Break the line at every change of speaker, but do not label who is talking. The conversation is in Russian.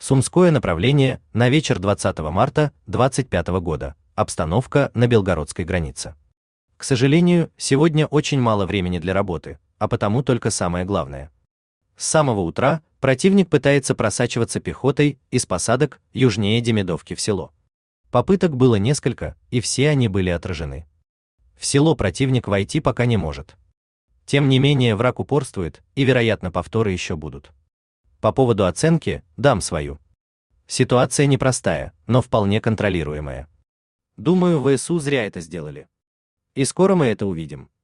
Сумское направление на вечер 20 марта 25 года. Обстановка на белгородской границе. К сожалению, сегодня очень мало времени для работы, а потому только самое главное. С самого утра противник пытается просачиваться пехотой из посадок южнее Демидовки в село. Попыток было несколько, и все они были отражены. В село противник войти пока не может. Тем не менее, враг упорствует, и, вероятно, повторы еще будут. По поводу оценки дам свою. Ситуация непростая, но вполне контролируемая. Думаю, ВСУ зря это сделали. И скоро мы это увидим.